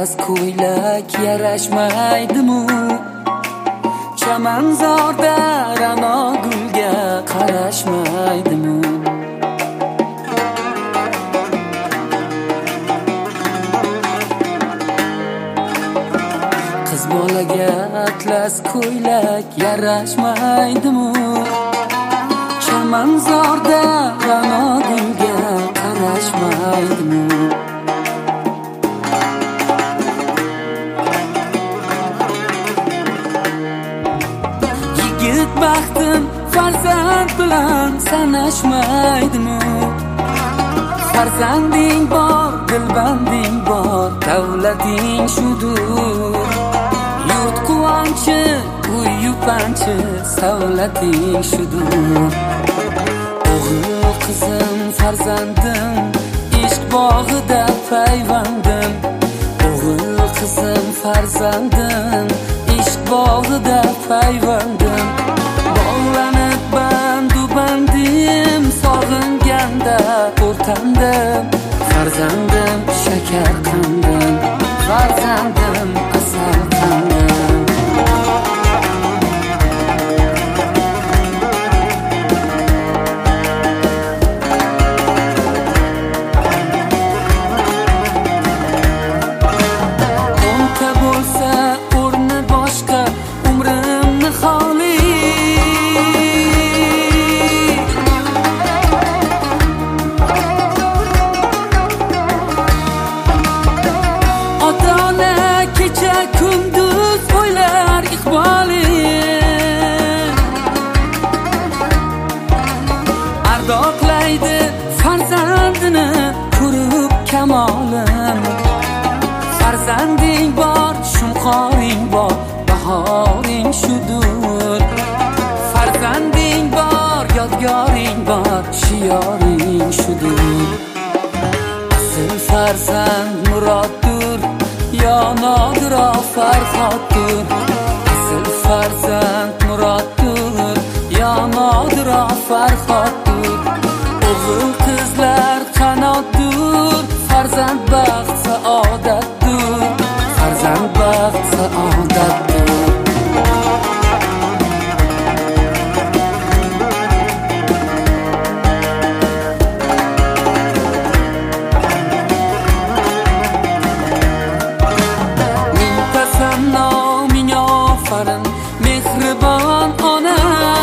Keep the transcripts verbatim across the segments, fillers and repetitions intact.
atlas ko'ylak yarashmaydimu? Chamanzorda ra'no gulga qarashmaydimu? Qiz bolaga atlas ko'ylak yarashmaydimu? Chamanzorda ra'no gulga qarashmaydimu? Yigit baxtim farzand bilan sanashmaydimu? Farzanding bor, dilbanding bor, davlating shudur. Yurt quvonchi, uy yupanchi, savlating shudur. O'g'il qizim farzandim, ishq bog'ida payvandim. O'g'il qizim farzandim, ishq bog'ida payvandim. Bog'lanib bandu bandim, sog'inganda o'rtandim. Farzandim shakar qandim, farzandim asal qandim. O'nta bo'lsa o'rni boshqa, umrimni xoli. Ota-ona kecha kunduz o'ylar iqboli. Ardoqlaydi farzandini ko'rib kamolim. Farzanding bor, shumqoring bor, bahoring shudur. Farzanding bor, yodgoring bor, shiyoring shudur. Asl farzand muroddur, yo nodiro farhoddur. Asl farzand muroddur, yo nodiro farhoddur. O'g'il qizlar qanotdur, farzand baxt saodatdur. Farzand baxt saodatdur. Ming tasanno, ming ofarin, mehribon ona.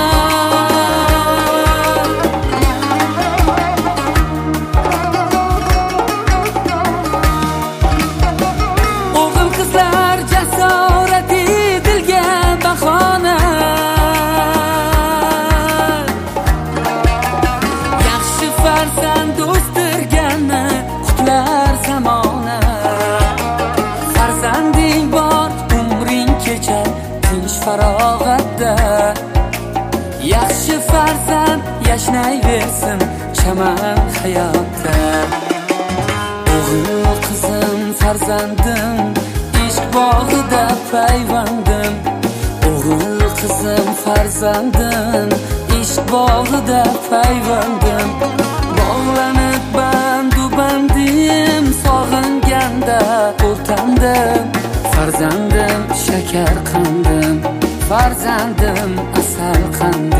O'g'il qizlar jasorati dilga bahona. Yaxshi farzand o'stirganni qutlar zamona. Farzanding bor, umring kechar tinch farog'atda. Yaxshi farzand yashnayversin chaman hayotda. O'g'il qizim farzandim, ishq bog'ida payvandim. O'g'il qizim farzandim, ishq bog'ida payvandim. Bog'lanib bandu bandim, sog'inganda o'rtandim. Farzandim shakar qandim, farzandim asal qandim.